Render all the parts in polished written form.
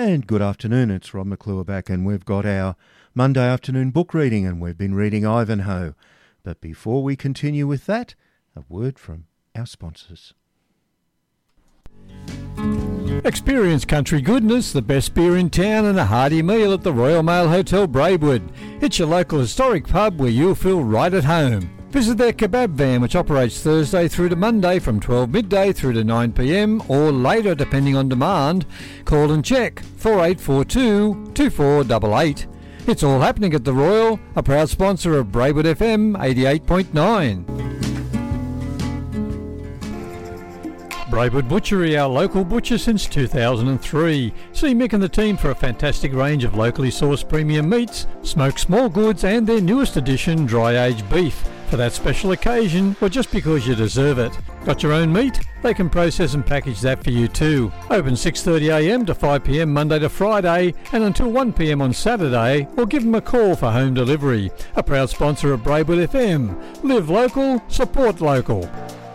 And good afternoon, it's Rob McClure back, and we've got our Monday afternoon book reading, and we've been reading Ivanhoe. But before we continue with that, a word from our sponsors. Experience country goodness, the best beer in town and a hearty meal at the Royal Mail Hotel Braidwood. It's your local historic pub where you'll feel right at home. Visit their kebab van, which operates Thursday through to Monday from 12 midday through to 9 p.m, or later depending on demand. Call and check 4842 2488. It's all happening at the Royal, a proud sponsor of Braidwood FM 88.9. Braidwood Butchery, our local butcher since 2003. See Mick and the team for a fantastic range of locally sourced premium meats, smoked small goods and their newest addition, dry-aged beef. For that special occasion, or just because you deserve it. Got your own meat? They can process and package that for you too. Open 6:30am to 5pm Monday to Friday and until 1pm on Saturday, or give them a call for home delivery. A proud sponsor of Braidwood FM. Live local, support local.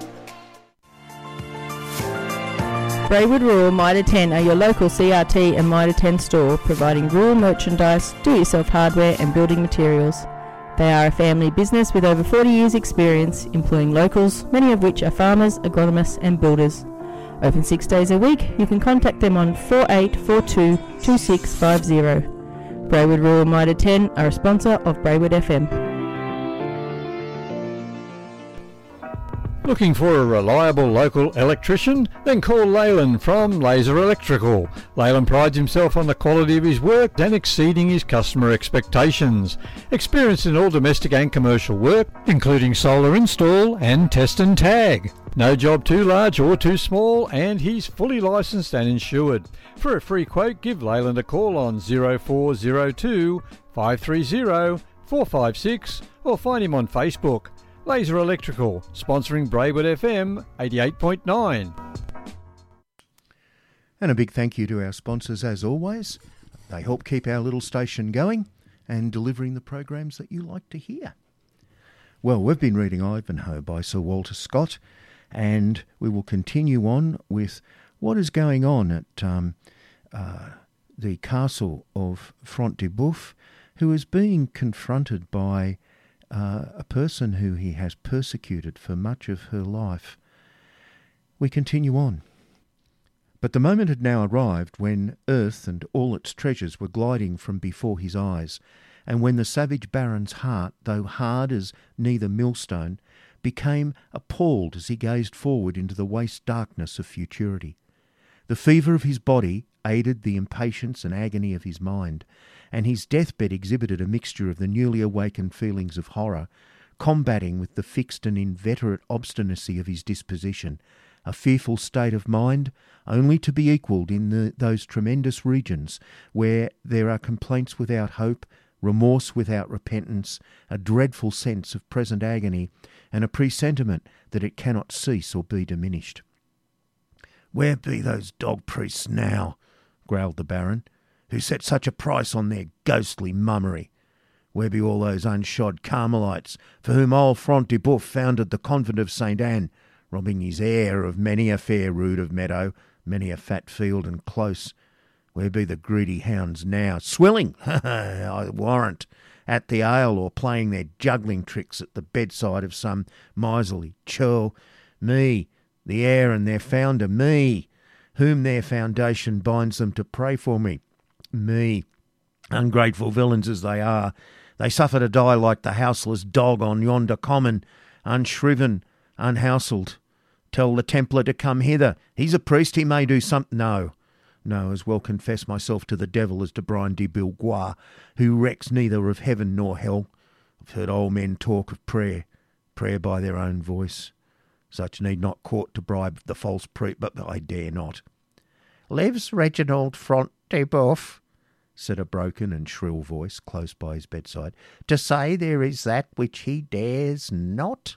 Braidwood Rural Mitre 10 are your local CRT and Mitre 10 store, providing rural merchandise, do-it-yourself hardware and building materials. They are a family business with over 40 years' experience, employing locals, many of which are farmers, agronomists and builders. Open 6 days a week. You can contact them on 4842 2650. Braidwood Rural Mitre 10 are a sponsor of Braidwood FM. Looking for a reliable local electrician? Then call Leyland from Laser Electrical. Leyland prides himself on the quality of his work and exceeding his customer expectations. Experienced in all domestic and commercial work, including solar install and test and tag. No job too large or too small, and he's fully licensed and insured. For a free quote, give Leyland a call on 0402 530 456 or find him on Facebook. Laser Electrical, sponsoring Braidwood FM 88.9. And a big thank you to our sponsors as always. They help keep our little station going and delivering the programs that you like to hear. Well, we've been reading Ivanhoe by Sir Walter Scott, and we will continue on with what is going on at the castle of Front-de-Bœuf, who is being confronted by a person who he has persecuted for much of her life. We continue on. But the moment had now arrived when earth and all its treasures were gliding from before his eyes, and when the savage baron's heart, though hard as neither millstone, became appalled as he gazed forward into the waste darkness of futurity. The fever of his body aided the impatience and agony of his mind, and his deathbed exhibited a mixture of the newly awakened feelings of horror, combating with the fixed and inveterate obstinacy of his disposition, a fearful state of mind only to be equalled in those tremendous regions where there are complaints without hope, remorse without repentance, a dreadful sense of present agony, and a presentiment that it cannot cease or be diminished. "Where be those dog priests now?" growled the Baron, "who set such a price on their ghostly mummery? Where be all those unshod Carmelites for whom old Front-de-Bœuf founded the convent of St. Anne, robbing his heir of many a fair rood of meadow, many a fat field and close? Where be the greedy hounds now, swilling, I warrant, at the ale or playing their juggling tricks at the bedside of some miserly churl? Me, the heir and their founder, me, whom their foundation binds them to pray for me. Me, ungrateful villains as they are, they suffer to die like the houseless dog on yonder common, unshriven, unhouselled. Tell the Templar to come hither. He's a priest, he may do something. No, as well confess myself to the devil as to Brian de Bilgois, who recks neither of heaven nor hell. I've heard old men talk of prayer by their own voice. Such need not court to bribe the false priest, but I dare not." "Lives Reginald Front-de-Bœuf," said a broken and shrill voice close by his bedside, "to say there is that which he dares not?"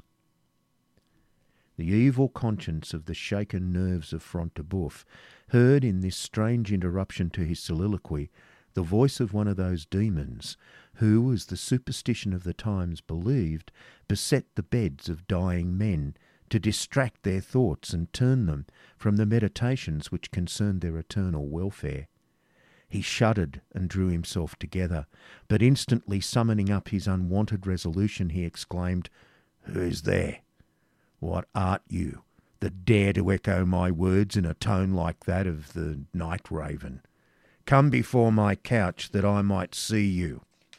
The evil conscience of the shaken nerves of Front-de-Bœuf heard in this strange interruption to his soliloquy the voice of one of those demons who, as the superstition of the times believed, beset the beds of dying men to distract their thoughts and turn them from the meditations which concerned their eternal welfare. He shuddered and drew himself together, but instantly summoning up his unwonted resolution, he exclaimed, "Who's there? What art you, that dare to echo my words in a tone like that of the night raven? Come before my couch that I might see you."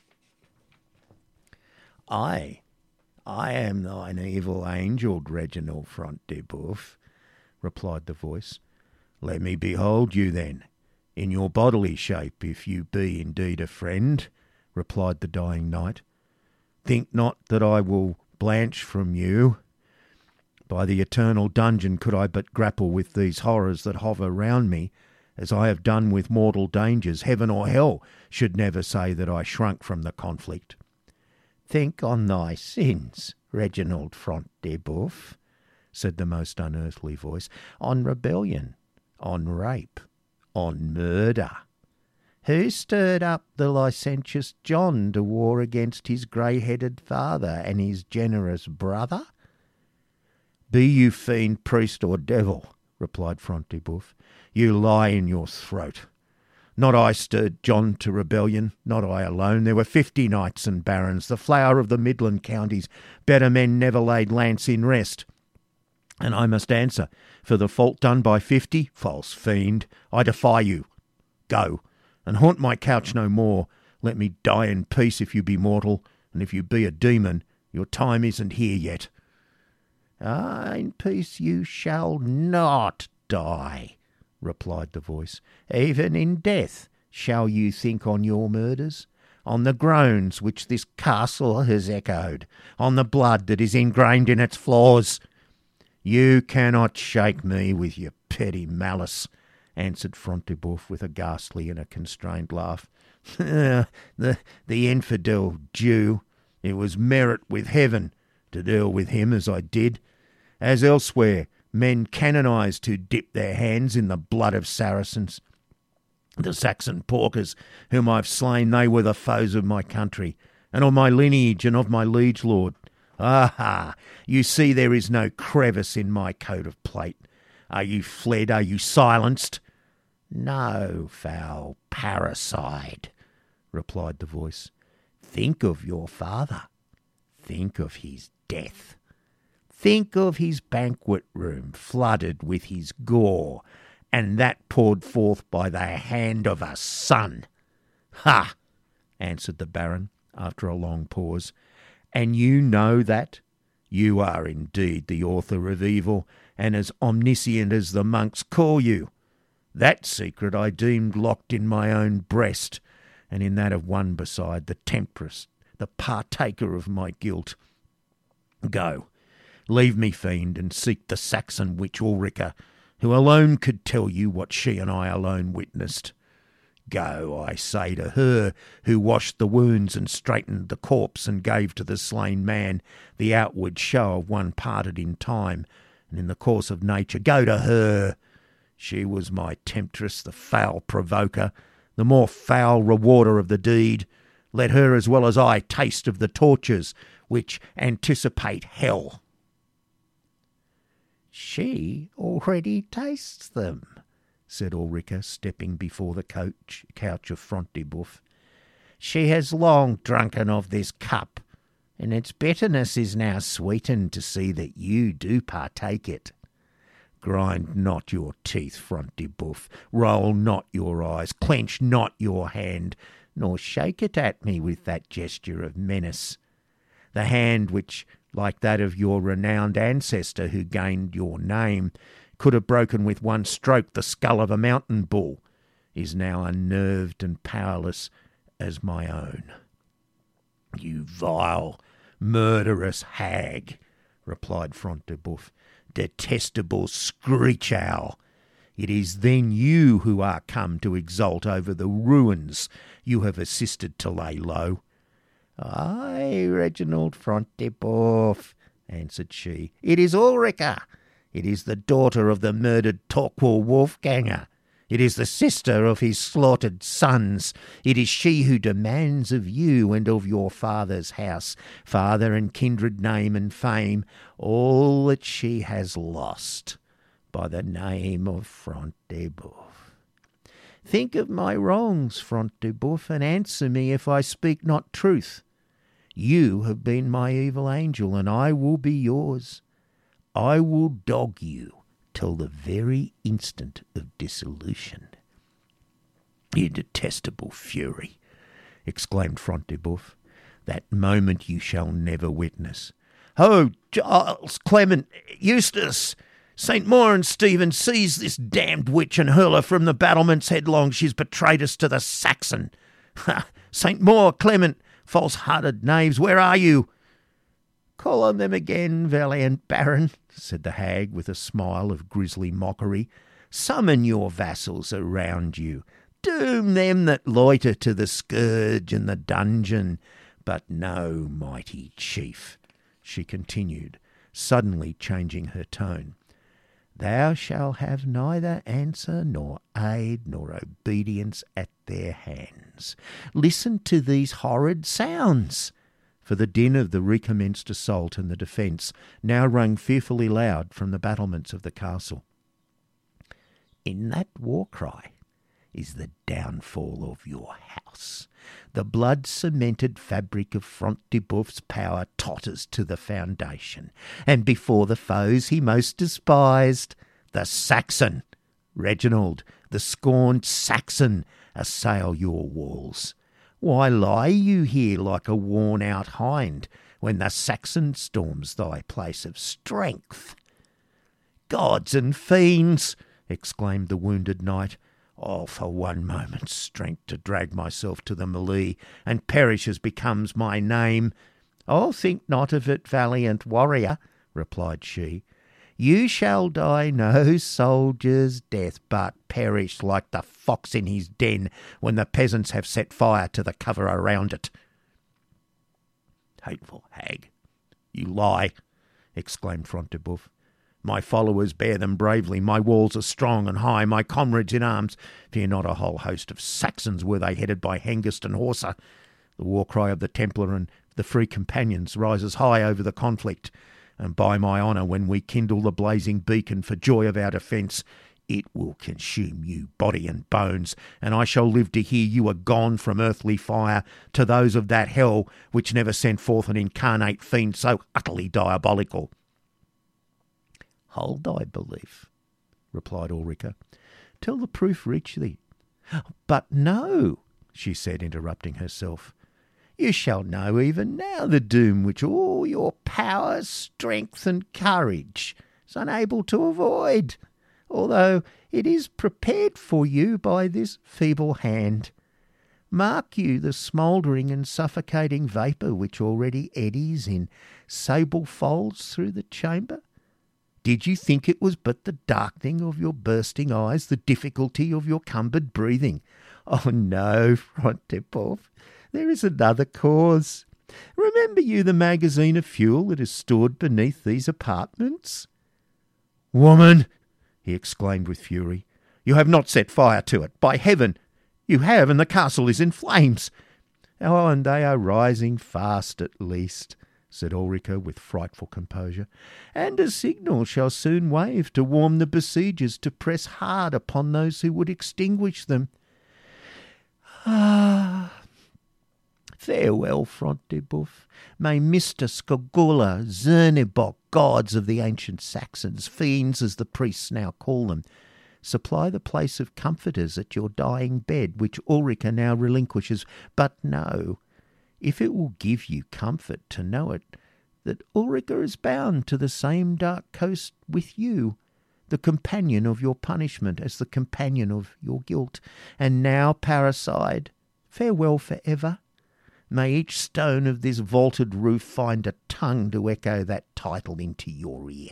I am thine evil angel, Reginald Front de Boeuf," replied the voice. "Let me behold you then, in your bodily shape, if you be indeed a friend," replied the dying knight. "Think not that I will blanch from you. By the eternal dungeon, could I but grapple with these horrors that hover round me, as I have done with mortal dangers, heaven or hell should never say that I shrunk from the conflict." "Think on thy sins, Reginald Front de Boeuf," said the most unearthly voice, "on rebellion, on rape, on murder. Who stirred up the licentious John to war against his grey-headed father and his generous brother?" "Be you fiend, priest, or devil," replied Front de Boeuf, "you lie in your throat. Not I stirred John to rebellion, not I alone. There were 50 knights and barons, the flower of the Midland counties. Better men never laid lance in rest. And I must answer for the fault done by 50. False fiend, I defy you. Go, and haunt my couch no more. Let me die in peace if you be mortal, and if you be a demon, your time isn't here yet." "In peace you shall not die," replied the voice. "Even in death shall you think on your murders, on the groans which this castle has echoed, on the blood that is ingrained in its floors." "You cannot shake me with your petty malice," answered Front de Boeuf with a ghastly and a constrained laugh. The infidel Jew, it was merit with heaven to deal with him as I did. As elsewhere, men canonised who dipped their hands in the blood of Saracens. The Saxon porkers whom I've slain, they were the foes of my country, and of my lineage and of my liege lord. Aha! You see there is no crevice in my coat of plate. Are you fled? Are you silenced? "No, foul parricide," replied the voice. "Think of your father. Think of his death. Think of his banquet room flooded with his gore, and that poured forth by the hand of a son." "Ha!" answered the Baron, after a long pause. "And you know that? You are indeed the author of evil, and as omniscient as the monks call you. That secret I deemed locked in my own breast, and in that of one beside, the temptress, the partaker of my guilt. Go, leave me, fiend, and seek the Saxon witch Ulrica, who alone could tell you what she and I alone witnessed. Go, I say, to her who washed the wounds and straightened the corpse and gave to the slain man the outward show of one parted in time and in the course of nature. Go to her. She was my temptress, the foul provoker, the more foul rewarder of the deed. Let her as well as I taste of the tortures which anticipate hell." "She already tastes them," said Ulrica, stepping before the couch of Front de Boeuf. "She has long drunken of this cup, and its bitterness is now sweetened to see that you do partake it. Grind not your teeth, Front de Boeuf, roll not your eyes, clench not your hand, nor shake it at me with that gesture of menace. The hand which, like that of your renowned ancestor who gained your name, could have broken with one stroke the skull of a mountain bull, is now unnerved and powerless as my own." "You vile, murderous hag," replied Front de Boeuf, "detestable screech owl. It is then you who are come to exult over the ruins you have assisted to lay low." "Ay, Reginald Front de Boeuf," answered she, "it is Ulrica. It is the daughter of the murdered Torquil Wolfganger. It is the sister of his slaughtered sons. It is she who demands of you and of your father's house, father and kindred name and fame, all that she has lost by the name of Front de Boeuf. Think of my wrongs, Front de Boeuf, and answer me if I speak not truth. You have been my evil angel, and I will be yours. I will dog you till the very instant of dissolution." "You detestable fury," exclaimed Front de Boeuf. "That moment you shall never witness. Ho, Giles, Clement, Eustace! St. Maur and Stephen, seize this damned witch and hurl her from the battlements headlong. She's betrayed us to the Saxon. Ha! St. Maur, Clement, false-hearted knaves, where are you?" "Call on them again, valiant baron," said the hag with a smile of grisly mockery. "Summon your vassals around you. Doom them that loiter to the scourge and the dungeon. But no, mighty chief," she continued, suddenly changing her tone, "thou shalt have neither answer nor aid nor obedience at their hands. Listen to these horrid sounds." For the din of the recommenced assault and the defence now rang fearfully loud from the battlements of the castle. "In that war cry is the downfall of your house. The blood-cemented fabric of Front de Boeuf's power totters to the foundation, and before the foes he most despised, the Saxon, Reginald, the scorned Saxon, assail your walls. Why lie you here like a worn-out hind when the Saxon storms thy place of strength?" "Gods and fiends!" exclaimed the wounded knight. "Oh, for one moment's strength to drag myself to the melee and perish as becomes my name." "Oh, think not of it, valiant warrior," replied she. "You shall die no soldier's death, but perish like the fox in his den when the peasants have set fire to the cover around it." "Hateful hag, you lie," exclaimed Front de Boeuf. "My followers bear them bravely, my walls are strong and high, my comrades in arms fear not a whole host of Saxons were they headed by Hengist and Horsa. The war cry of the Templar and the Free Companions rises high over the conflict, and by my honour, when we kindle the blazing beacon for joy of our defence, it will consume you body and bones, and I shall live to hear you are gone from earthly fire to those of that hell which never sent forth an incarnate fiend so utterly diabolical." "Hold thy belief," replied Ulrica, "till the proof reach thee." "But no," she said, interrupting herself. "You shall know even now the doom which all your power, strength, and courage is unable to avoid, although it is prepared for you by this feeble hand. Mark you the smouldering and suffocating vapour which already eddies in sable folds through the chamber? Did you think it was but the darkening of your bursting eyes, the difficulty of your cumbered breathing? Oh no, Front de Boeuf, there is another cause. Remember you the magazine of fuel that is stored beneath these apartments?" "Woman!" he exclaimed with fury. "You have not set fire to it. By heaven, you have, and the castle is in flames." "Oh, and they are rising fast at least," said Ulrica with frightful composure, "and a signal shall soon wave to warn the besiegers to press hard upon those who would extinguish them. Ah, farewell, Front de Boeuf. May Mr. Skogula, Zernebock, gods of the ancient Saxons, fiends as the priests now call them, supply the place of comforters at your dying bed, which Ulrica now relinquishes. But no, if it will give you comfort to know it, that Ulrica is bound to the same dark coast with you, the companion of your punishment as the companion of your guilt. And now, parricide, farewell for ever. May each stone of this vaulted roof find a tongue to echo that title into your ear."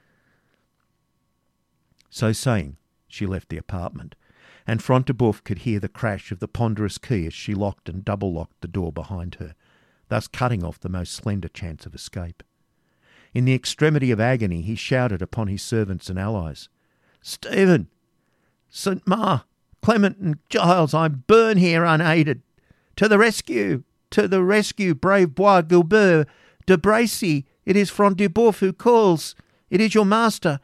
So saying, she left the apartment, and Front de Boeuf could hear the crash of the ponderous key as she locked and double-locked the door behind her, thus cutting off the most slender chance of escape. In the extremity of agony he shouted upon his servants and allies, "Stephen, St. Maur, Clement and Giles, I burn here unaided. To the rescue! To the rescue, brave Bois Guilbert, de Bracy! It is Front de Boeuf who calls. It is your master.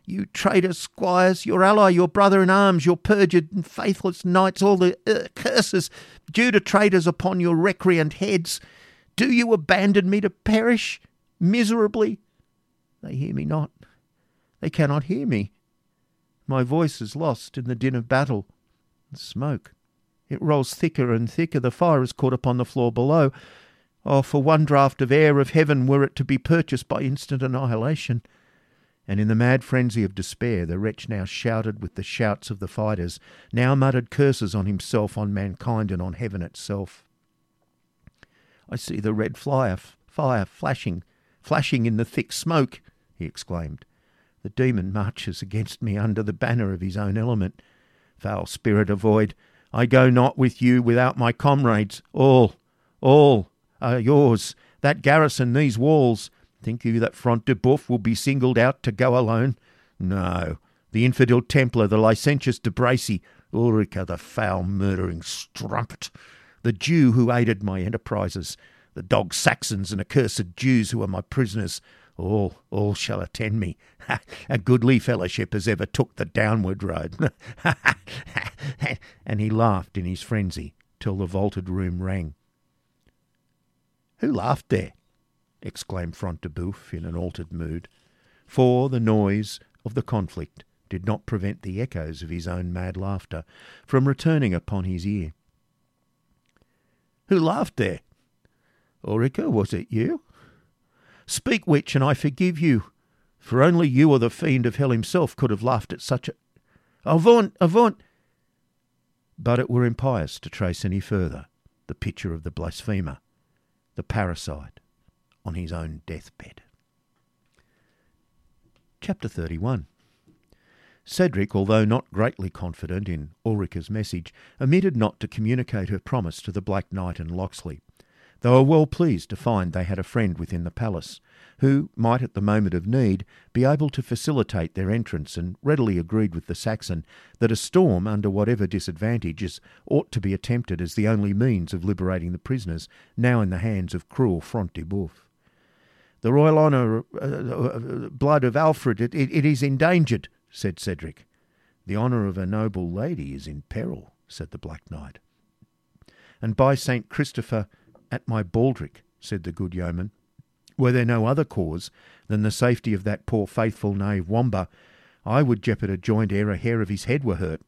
You traitor squires, your ally, your brother in arms, your perjured and faithless knights, all the curses due to traitors upon your recreant heads. Do you abandon me to perish miserably? They hear me not. They cannot hear me. My voice is lost in the din of battle. The smoke, it rolls thicker and thicker. The fire is caught upon the floor below. Oh, for one draught of air of heaven were it to be purchased by instant annihilation. And in the mad frenzy of despair, the wretch now shouted with the shouts of the fighters, now muttered curses on himself, on mankind, and on heaven itself. I see the red fire flashing in the thick smoke, he exclaimed. The demon marches against me under the banner of his own element. Foul spirit of void, I go not with you without my comrades. All are yours. That garrison, these walls. Think you that Front de Boeuf will be singled out to go alone? No. The infidel Templar, the licentious de Bracy, Ulrica, the foul murdering strumpet, the Jew who aided my enterprises, the dog Saxons and accursed Jews who are my prisoners, all shall attend me. A goodly fellowship as ever took the downward road. And he laughed in his frenzy till the vaulted room rang. Who laughed there? Exclaimed Front de Boeuf in an altered mood, for the noise of the conflict did not prevent the echoes of his own mad laughter from returning upon his ear. Who laughed there? Ulrica, was it you? Speak which, and I forgive you, for only you or the fiend of hell himself could have laughed at such a... Avaunt! But it were impious to trace any further the picture of the blasphemer, the parricide, on his own deathbed. Chapter 31. Cedric, although not greatly confident in Ulrica's message, omitted not to communicate her promise to the Black Knight and Locksley. They were well pleased to find they had a friend within the palace, who might at the moment of need be able to facilitate their entrance, and readily agreed with the Saxon that a storm, under whatever disadvantages, ought to be attempted as the only means of liberating the prisoners now in the hands of cruel Front de Boeuf. The royal honour, blood of Alfred, it is endangered, said Cedric. The honour of a noble lady is in peril, said the Black Knight. And by St. Christopher at my baldric, said the good yeoman, were there no other cause than the safety of that poor faithful knave Wamba, I would jeopard a joint ere a hair of his head were hurt.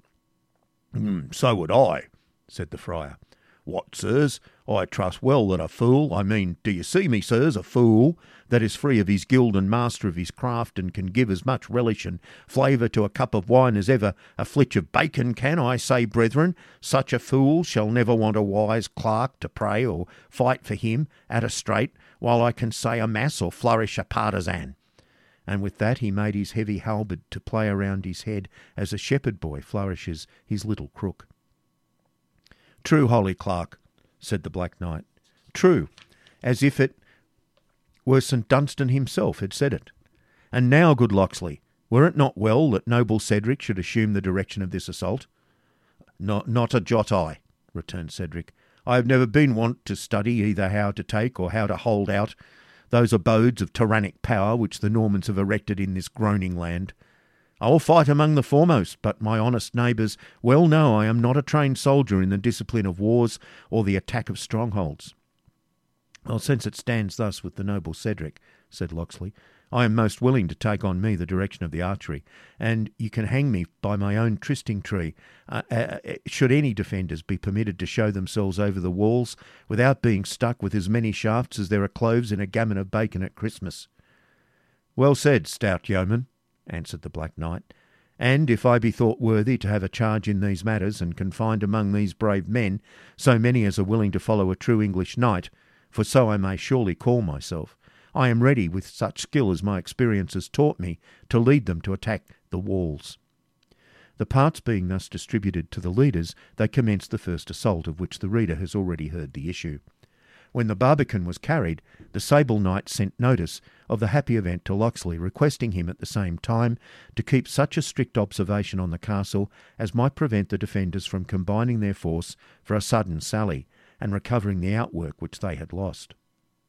So would I, said the friar. What, sirs, I trust well that a fool, do you see me, sirs, a fool, that is free of his guild and master of his craft, and can give as much relish and flavour to a cup of wine as ever a flitch of bacon can, I say, brethren, such a fool shall never want a wise clerk to pray or fight for him at a straight, while I can say a mass or flourish a partisan. And with that he made his heavy halberd to play around his head as a shepherd boy flourishes his little crook. True, holy clerk, said the Black Knight. True, as if it were St. Dunstan himself had said it. And now, good Locksley, were it not well that noble Cedric should assume the direction of this assault? Not a jot I, returned Cedric. I have never been wont to study either how to take or how to hold out those abodes of tyrannic power which the Normans have erected in this groaning land. I will fight among the foremost, but my honest neighbours well know I am not a trained soldier in the discipline of wars or the attack of strongholds. Well, since it stands thus with the noble Cedric, said Locksley, I am most willing to take on me the direction of the archery, and you can hang me by my own trysting tree, should any defenders be permitted to show themselves over the walls without being stuck with as many shafts as there are cloves in a gammon of bacon at Christmas. Well said, stout yeoman, answered the Black Knight, and if I be thought worthy to have a charge in these matters, and can find among these brave men so many as are willing to follow a true English knight, for so I may surely call myself, I am ready with such skill as my experience has taught me to lead them to attack the walls. The parts being thus distributed to the leaders, they commenced the first assault, of which the reader has already heard the issue. When the barbican was carried, the Sable Knight sent notice of the happy event to Locksley, requesting him at the same time to keep such a strict observation on the castle as might prevent the defenders from combining their force for a sudden sally, and recovering the outwork which they had lost.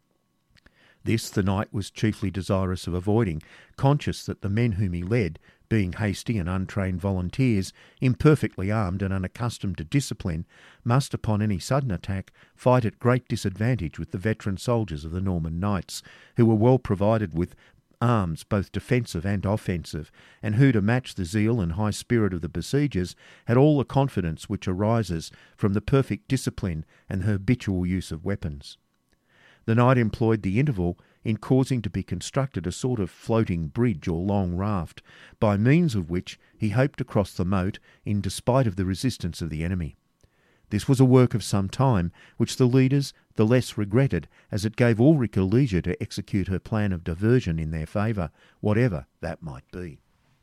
This the knight was chiefly desirous of avoiding, conscious that the men whom he led, being hasty and untrained volunteers, imperfectly armed and unaccustomed to discipline, must, upon any sudden attack, fight at great disadvantage with the veteran soldiers of the Norman knights, who were well provided with arms both defensive and offensive, and who, to match the zeal and high spirit of the besiegers, had all the confidence which arises from the perfect discipline and the habitual use of weapons. The knight employed the interval in causing to be constructed a sort of floating bridge or long raft, by means of which he hoped to cross the moat in despite of the resistance of the enemy. This was a work of some time, which the leaders the less regretted, as it gave Ulrica leisure to execute her plan of diversion in their favour, whatever that might be.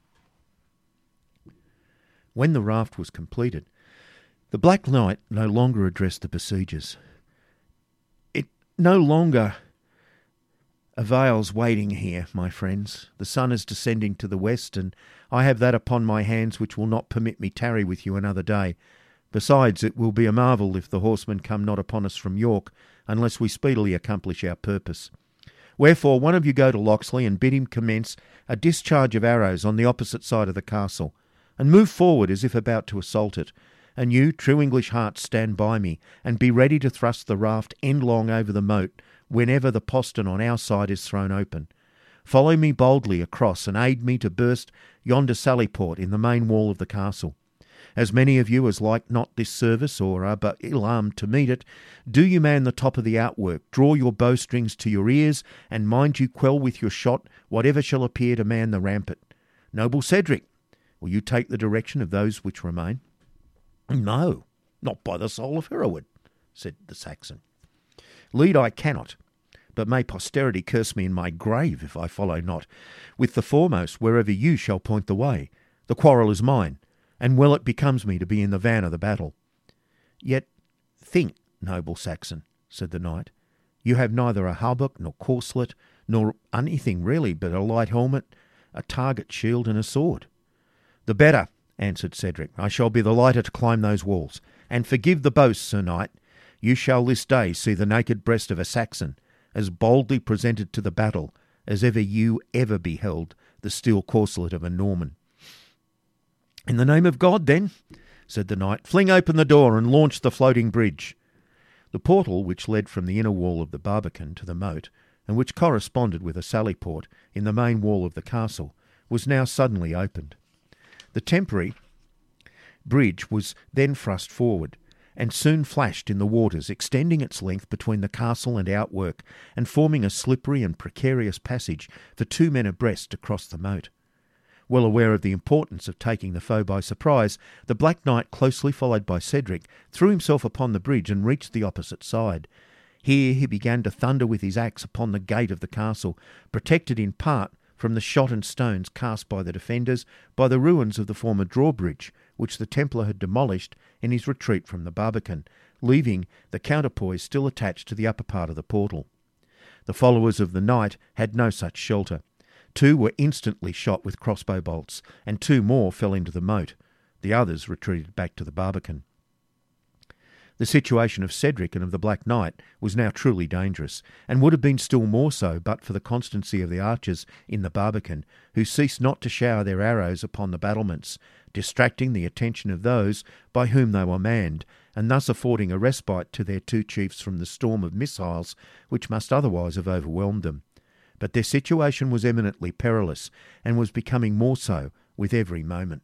When the raft was completed, the Black Knight no longer addressed the besiegers. It no longer avails waiting here, my friends. The sun is descending to the west, and I have that upon my hands which will not permit me tarry with you another day. Besides, it will be a marvel if the horsemen come not upon us from York, unless we speedily accomplish our purpose. Wherefore, one of you go to Locksley and bid him commence a discharge of arrows on the opposite side of the castle, and move forward as if about to assault it. And you, true English hearts, stand by me, and be ready to thrust the raft endlong over the moat, whenever the postern on our side is thrown open. Follow me boldly across, and aid me to burst yonder sallyport in the main wall of the castle. As many of you as like not this service, or are but ill-armed to meet it, do you man the top of the outwork, draw your bowstrings to your ears, and mind you quell with your shot whatever shall appear to man the rampart. Noble Cedric, will you take the direction of those which remain? No, not by the soul of Hereward, said the Saxon. Lead I cannot, but may posterity curse me in my grave if I follow not. With the foremost, wherever you shall point the way. The quarrel is mine, and well it becomes me to be in the van of the battle. Yet think, noble Saxon, said the knight, you have neither a hauberk nor corslet, nor anything really but a light helmet, a target shield, and a sword. The better, answered Cedric. I shall be the lighter to climb those walls. And forgive the boast, Sir Knight. You shall this day see the naked breast of a Saxon, as boldly presented to the battle as you ever beheld the steel corslet of a Norman. In the name of God, then, said the knight, fling open the door and launch the floating bridge. The portal which led from the inner wall of the Barbican to the moat, and which corresponded with a sallyport in the main wall of the castle, was now suddenly opened. The temporary bridge was then thrust forward, and soon flashed in the waters, extending its length between the castle and outwork, and forming a slippery and precarious passage for 2 men abreast to cross the moat. Well aware of the importance of taking the foe by surprise, the Black Knight, closely followed by Cedric, threw himself upon the bridge and reached the opposite side. Here he began to thunder with his axe upon the gate of the castle, protected in part from the shot and stones cast by the defenders by the ruins of the former drawbridge, which the Templar had demolished in his retreat from the Barbican, leaving the counterpoise still attached to the upper part of the portal. The followers of the knight had no such shelter. 2 were instantly shot with crossbow bolts, and 2 more fell into the moat. The others retreated back to the Barbican. The situation of Cedric and of the Black Knight was now truly dangerous, and would have been still more so but for the constancy of the archers in the Barbican, who ceased not to shower their arrows upon the battlements, distracting the attention of those by whom they were manned, and thus affording a respite to their 2 chiefs from the storm of missiles which must otherwise have overwhelmed them. But their situation was eminently perilous, and was becoming more so with every moment.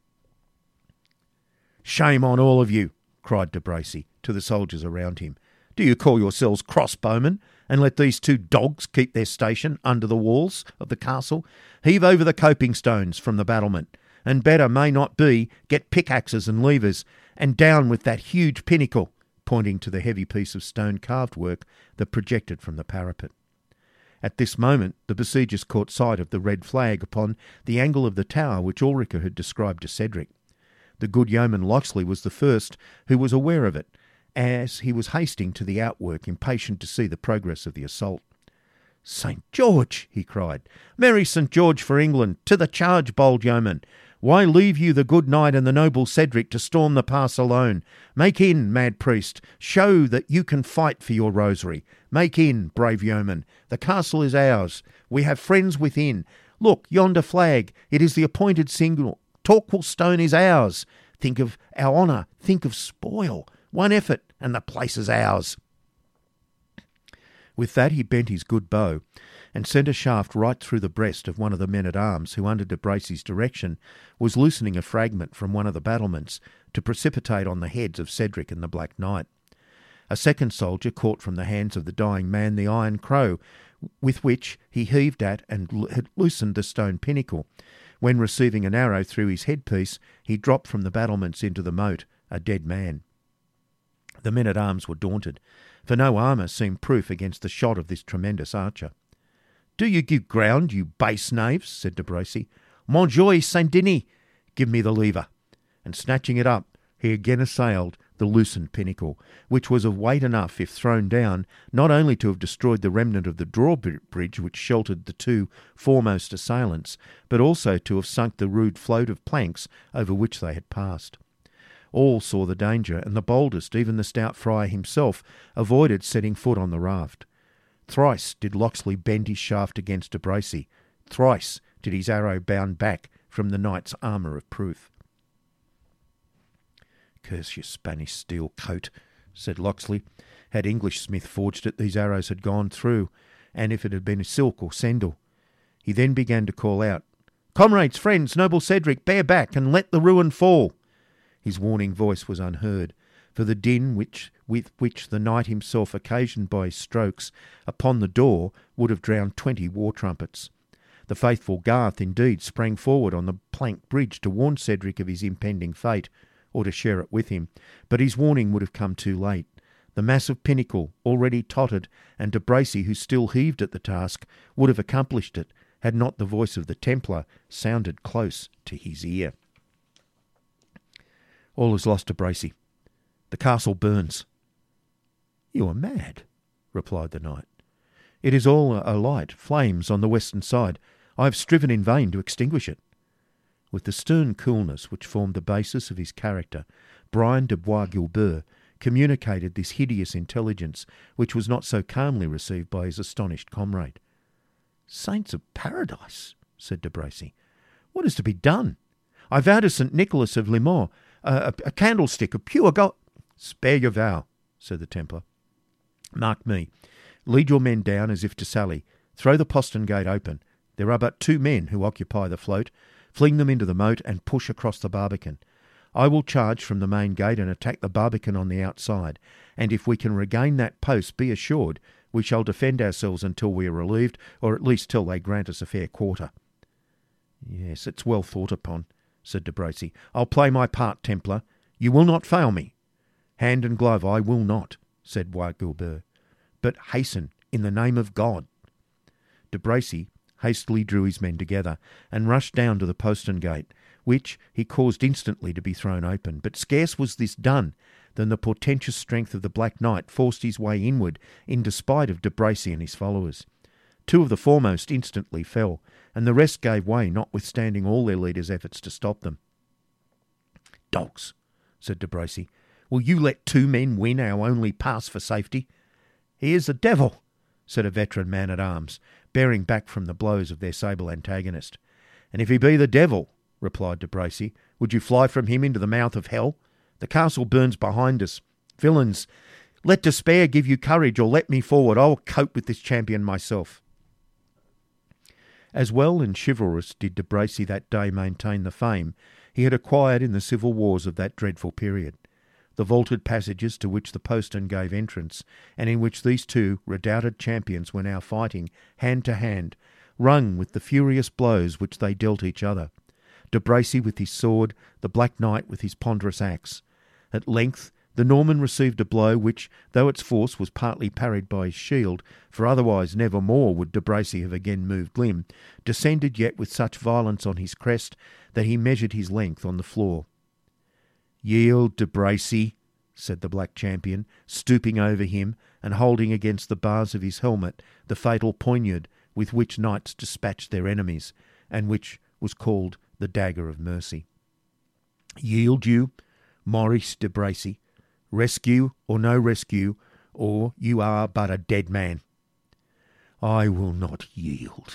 "Shame on all of you!" cried de Bracy to the soldiers around him. "Do you call yourselves crossbowmen, and let these 2 dogs keep their station under the walls of the castle? Heave over the coping stones from the battlement, and better may not be, get pickaxes and levers, and down with that huge pinnacle," pointing to the heavy piece of stone-carved work that projected from the parapet. At this moment the besiegers caught sight of the red flag upon the angle of the tower which Ulrica had described to Cedric. The good yeoman Locksley was the first who was aware of it, as he was hasting to the outwork, impatient to see the progress of the assault. "St. George!" he cried. "Merry St. George for England! To the charge, bold yeoman! Why leave you the good knight and the noble Cedric to storm the pass alone? Make in, mad priest! Show that you can fight for your rosary! Make in, brave yeoman! The castle is ours! We have friends within! Look, yonder flag. It is the appointed signal. Torquilstone is ours. Think of our honour. Think of spoil. One effort, and the place is ours." With that he bent his good bow, and sent a shaft right through the breast of one of the men-at-arms who, under de Bracy's direction, was loosening a fragment from one of the battlements to precipitate on the heads of Cedric and the Black Knight. A second soldier caught from the hands of the dying man the iron crow, with which he heaved at and had loosened the stone pinnacle. When, receiving an arrow through his headpiece, he dropped from the battlements into the moat, a dead man. The men-at-arms were daunted, for no armour seemed proof against the shot of this tremendous archer. "Do you give ground, you base knaves?" said de Bracy. "Montjoy Saint-Denis, give me the lever." And snatching it up, he again assailed the loosened pinnacle, which was of weight enough, if thrown down, not only to have destroyed the remnant of the drawbridge which sheltered the two foremost assailants, but also to have sunk the rude float of planks over which they had passed. All saw the danger, and the boldest, even the stout friar himself, avoided setting foot on the raft. Thrice did Locksley bend his shaft against de Bracy. Thrice did his arrow bound back from the knight's armour of proof. "Curse your Spanish steel coat," said Locksley. "Had English smith forged it, these arrows had gone through, and if it had been silk or sendal." He then began to call out, "Comrades, friends, noble Cedric, bear back and let the ruin fall." His warning voice was unheard, for the din with which the knight himself occasioned by his strokes upon the door would have drowned 20 war trumpets. The faithful Garth, indeed, sprang forward on the plank bridge to warn Cedric of his impending fate, or to share it with him, but his warning would have come too late. The massive pinnacle already tottered, and de Bracy, who still heaved at the task, would have accomplished it, had not the voice of the Templar sounded close to his ear. "All is lost, de Bracy. The castle burns." "You are mad," replied the knight. "It is all alight, flames on the western side. I have striven in vain to extinguish it." With the stern coolness which formed the basis of his character, Brian de Bois Guilbert communicated this hideous intelligence, which was not so calmly received by his astonished comrade. "Saints of paradise," said de Bracy, "what is to be done? I vow to St. Nicholas of Limours a candlestick of pure gold—" "Spare your vow," said the Templar. "Mark me. Lead your men down as if to sally. Throw the postern gate open. There are but 2 men who occupy the float. Fling them into the moat and push across the barbican. I will charge from the main gate and attack the barbican on the outside, and if we can regain that post, be assured we shall defend ourselves until we are relieved, or at least till they grant us a fair quarter." "Yes, it's well thought upon," said de Bracy. "I'll play my part, Templar. You will not fail me." "Hand and glove, I will not," said Bois Guilbert. "But hasten, in the name of God." De Bracy hastily drew his men together and rushed down to the postern gate, which he caused instantly to be thrown open. But scarce was this done than the portentous strength of the Black Knight forced his way inward in despite of de Bracy and his followers. 2 of the foremost instantly fell, and the rest gave way, notwithstanding all their leaders' efforts to stop them. "Dogs," said de Bracy, "will you let 2 men win our only pass for safety?" "He is the devil," said a veteran man-at-arms, bearing back from the blows of their sable antagonist. "And if he be the devil," replied de Bracy, "would you fly from him into the mouth of hell? The castle burns behind us. Villains, let despair give you courage, or let me forward. I will cope with this champion myself." As well and chivalrous did de Bracy that day maintain the fame he had acquired in the civil wars of that dreadful period. The vaulted passages to which the postern gave entrance, and in which these 2 redoubted champions were now fighting hand to hand, rung with the furious blows which they dealt each other. De Bracy with his sword, the Black Knight with his ponderous axe. At length the Norman received a blow which, though its force was partly parried by his shield, for otherwise never more would de Bracy have again moved limb, descended yet with such violence on his crest that he measured his length on the floor. "Yield, de Bracy," said the black champion, stooping over him and holding against the bars of his helmet the fatal poignard with which knights dispatched their enemies, and which was called the dagger of mercy. "Yield you, Maurice de Bracy, rescue or no rescue, or you are but a dead man." "I will not yield,"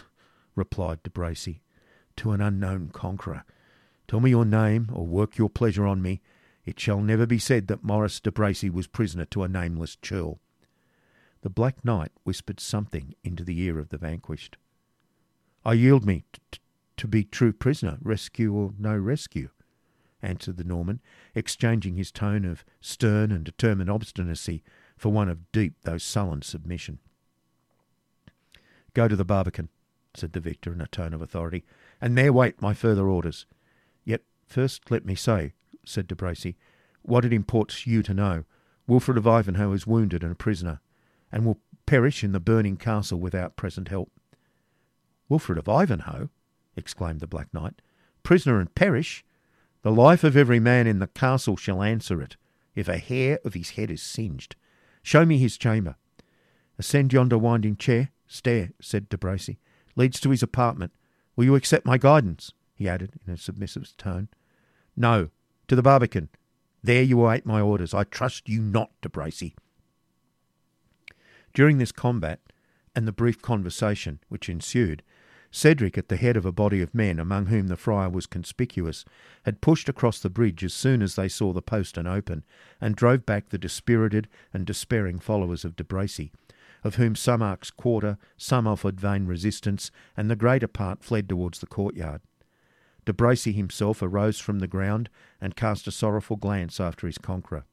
replied de Bracy, to an unknown conqueror. Tell me your name, or work your pleasure on me. It shall never be said that Maurice de Bracy was prisoner to a nameless churl. The Black Knight whispered something into the ear of the vanquished. I yield me to be true prisoner, rescue or no rescue, answered the Norman, exchanging his tone of stern and determined obstinacy for one of deep though sullen submission. Go to the Barbican, said the victor in a tone of authority, and there wait my further orders. Yet first let me say, said de Bracy, what it imports you to know. Wilfred of Ivanhoe is wounded and a prisoner, and will perish in the burning castle without present help. Wilfred of Ivanhoe? Exclaimed the Black Knight. Prisoner and perish? The life of every man in the castle shall answer it, if a hair of his head is singed. Show me his chamber. Ascend yonder winding stair, said de Bracy. Leads to his apartment. Will you accept my guidance? He added in a submissive tone. No, to the Barbican. There you await my orders. I trust you not, de Bracy. During this combat, and the brief conversation which ensued, Cedric, at the head of a body of men, among whom the friar was conspicuous, had pushed across the bridge as soon as they saw the postern open, and drove back the dispirited and despairing followers of de Bracy, of whom some asked quarter, some offered vain resistance, and the greater part fled towards the courtyard. De Bracy himself arose from the ground and cast a sorrowful glance after his conqueror.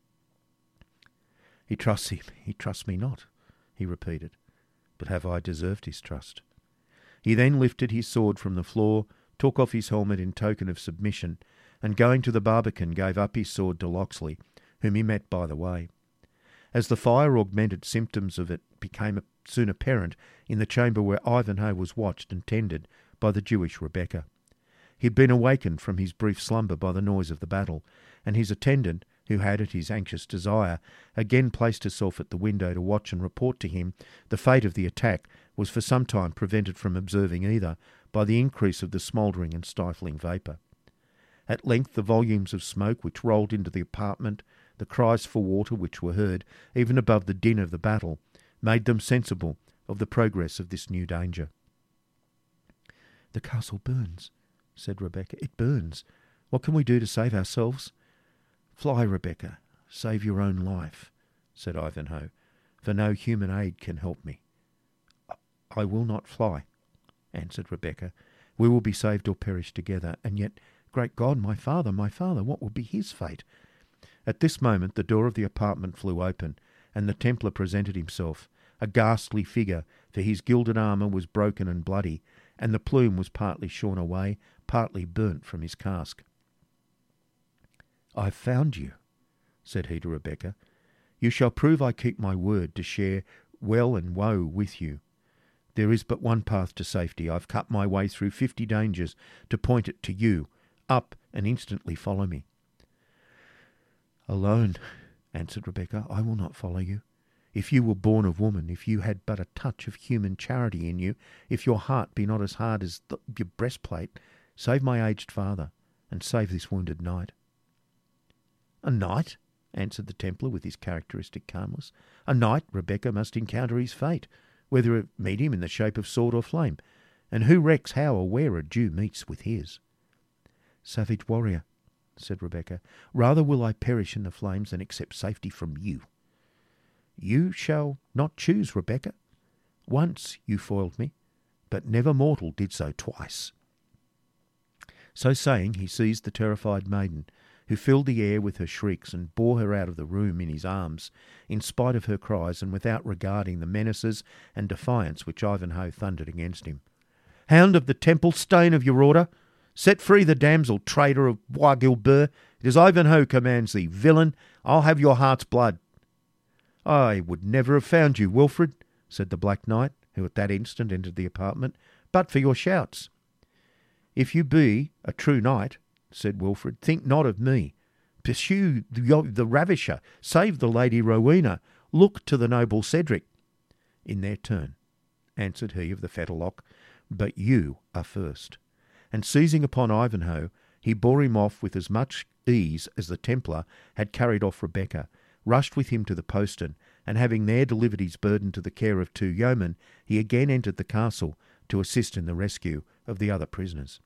He trusts me not, he repeated. But have I deserved his trust? He then lifted his sword from the floor, took off his helmet in token of submission, and going to the Barbican gave up his sword to Locksley, whom he met by the way. As the fire-augmented symptoms of it became soon apparent in the chamber where Ivanhoe was watched and tended by the Jewish Rebecca. He had been awakened from his brief slumber by the noise of the battle, and his attendant, who had, at his anxious desire, again placed herself at the window to watch and report to him the fate of the attack, was for some time prevented from observing either by the increase of the smouldering and stifling vapour. At length the volumes of smoke which rolled into the apartment, the cries for water which were heard even above the din of the battle, made them sensible of the progress of this new danger. "The castle burns," said Rebecca. "It burns. What can we do to save ourselves?" "Fly, Rebecca. Save your own life," said Ivanhoe, "for no human aid can help me." "I will not fly," answered Rebecca. "We will be saved or perish together. And yet, great God, my father, what will be his fate?" At this moment the door of the apartment flew open, and the Templar presented himself, a ghastly figure, for his gilded armour was broken and bloody, and the plume was partly shorn away, partly burnt from his casque. "I've found you," said he to Rebecca. "You shall prove I keep my word to share well and woe with you. There is but one path to safety. I've cut my way through 50 dangers to point it to you. Up and instantly follow me." "Alone," answered Rebecca, "I will not follow you. If you were born of woman, if you had but a touch of human charity in you, if your heart be not as hard as your breastplate, save my aged father, and save this wounded knight." "A knight?" answered the Templar with his characteristic calmness. "A knight, Rebecca, must encounter his fate, whether it meet him in the shape of sword or flame, and who recks how or where a Jew meets with his?" "Savage warrior," said Rebecca, "rather will I perish in the flames than accept safety from you." "You shall not choose, Rebecca. Once you foiled me, but never mortal did so twice." So saying, he seized the terrified maiden, who filled the air with her shrieks, and bore her out of the room in his arms, in spite of her cries and without regarding the menaces and defiance which Ivanhoe thundered against him. "Hound of the Temple, stain of your order! Set free the damsel, traitor of Bois Guilbert! It is Ivanhoe commands thee, villain! I'll have your heart's blood!" "I would never have found you, Wilfred," said the Black Knight, who at that instant entered the apartment, "but for your shouts." "If you be a true knight," said Wilfred, "think not of me. Pursue the ravisher, save the Lady Rowena, look to the noble Cedric." "In their turn," answered he of the fetterlock, "but you are first." And seizing upon Ivanhoe, he bore him off with as much ease as the Templar had carried off Rebecca, rushed with him to the postern, and having there delivered his burden to the care of 2 yeomen, he again entered the castle, to assist in the rescue of the other prisoners.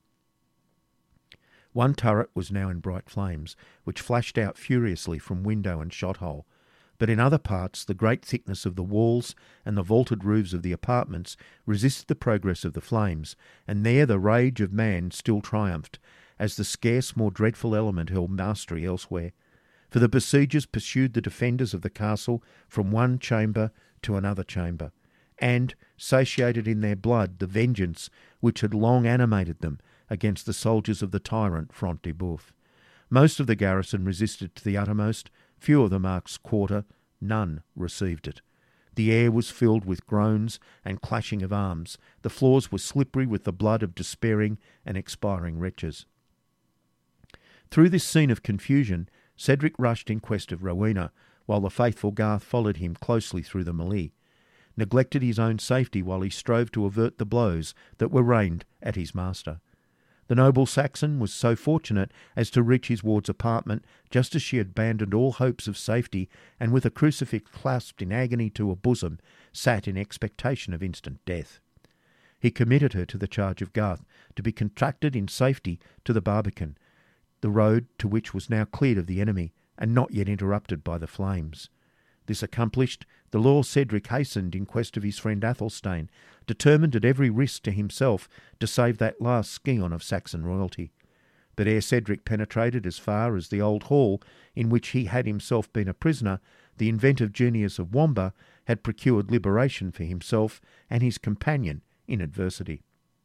One turret was now in bright flames, which flashed out furiously from window and shot hole, but in other parts the great thickness of the walls and the vaulted roofs of the apartments resisted the progress of the flames, and there the rage of man still triumphed, as the scarce more dreadful element held mastery elsewhere. For the besiegers pursued the defenders of the castle from one chamber to another chamber, and, satiated in their blood the vengeance which had long animated them against the soldiers of the tyrant Front de Boeuf. Most of the garrison resisted to the uttermost, few of the marks quarter, none received it. The air was filled with groans and clashing of arms. The floors were slippery with the blood of despairing and expiring wretches. Through this scene of confusion, Cedric rushed in quest of Rowena, while the faithful Garth followed him closely through the melee, neglected his own safety while he strove to avert the blows that were rained at his master. The noble Saxon was so fortunate as to reach his ward's apartment just as she had abandoned all hopes of safety, and with a crucifix clasped in agony to her bosom, sat in expectation of instant death. He committed her to the charge of Garth, to be conducted in safety to the Barbican, the road to which was now cleared of the enemy, and not yet interrupted by the flames. This accomplished, the Lord Cedric hastened in quest of his friend Athelstane, determined at every risk to himself to save that last scion of Saxon royalty. But ere Cedric penetrated as far as the old hall in which he had himself been a prisoner, the inventive genius of Wamba had procured liberation for himself and his companion in adversity.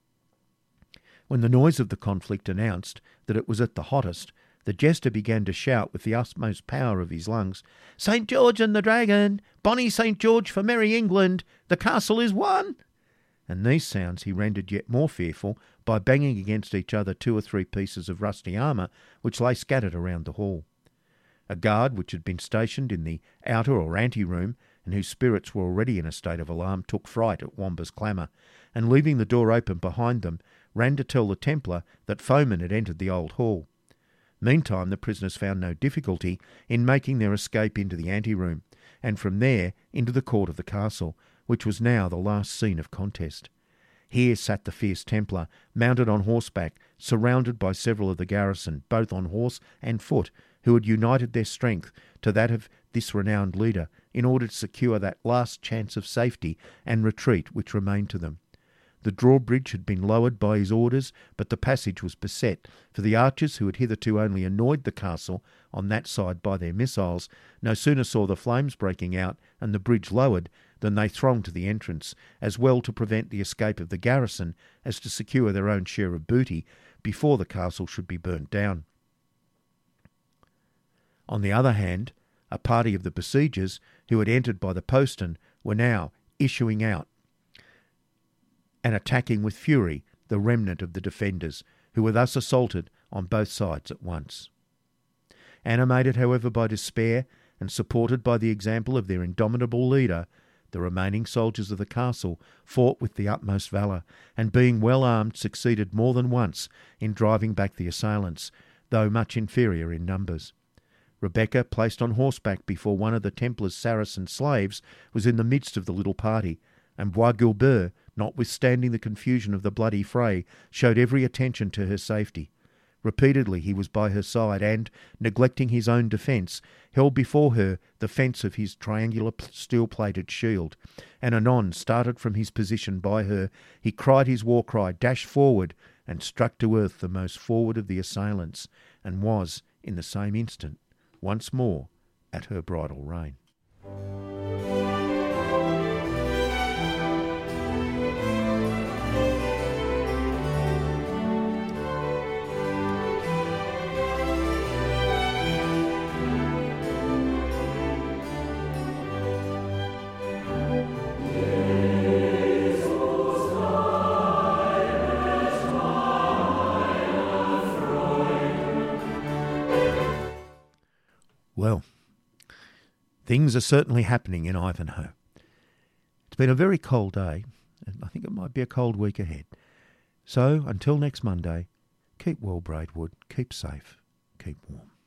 When the noise of the conflict announced that it was at the hottest, the jester began to shout with the utmost power of his lungs, "St. George and the Dragon! Bonny St. George for merry England! The castle is won!" And these sounds he rendered yet more fearful by banging against each other 2 or 3 pieces of rusty armour which lay scattered around the hall. A guard which had been stationed in the outer or ante-room, and whose spirits were already in a state of alarm, took fright at Wamba's clamour, and leaving the door open behind them, ran to tell the Templar that foemen had entered the old hall. Meantime the prisoners found no difficulty in making their escape into the ante-room, and from there into the court of the castle, which was now the last scene of contest. Here sat the fierce Templar, mounted on horseback, surrounded by several of the garrison, both on horse and foot, who had united their strength to that of this renowned leader in order to secure that last chance of safety and retreat which remained to them. The drawbridge had been lowered by his orders, but the passage was beset, for the archers, who had hitherto only annoyed the castle on that side by their missiles, no sooner saw the flames breaking out and the bridge lowered than they thronged to the entrance, as well to prevent the escape of the garrison as to secure their own share of booty before the castle should be burnt down. On the other hand, a party of the besiegers, who had entered by the postern, were now issuing out and attacking with fury the remnant of the defenders, who were thus assaulted on both sides at once. Animated, however, by despair, and supported by the example of their indomitable leader, the remaining soldiers of the castle fought with the utmost valour, and being well armed succeeded more than once in driving back the assailants, though much inferior in numbers. Rebecca, placed on horseback before one of the Templar's Saracen slaves, was in the midst of the little party, and Bois Guilbert, notwithstanding the confusion of the bloody fray, showed every attention to her safety. Repeatedly he was by her side, and, neglecting his own defence, held before her the fence of his triangular steel-plated shield, and anon started from his position by her. He cried his war cry, dashed forward, and struck to earth the most forward of the assailants, and was, in the same instant, once more at her bridle rein. Well, things are certainly happening in Ivanhoe. It's been a very cold day, and I think it might be a cold week ahead. So, until next Monday, keep well, Braidwood, keep safe, keep warm.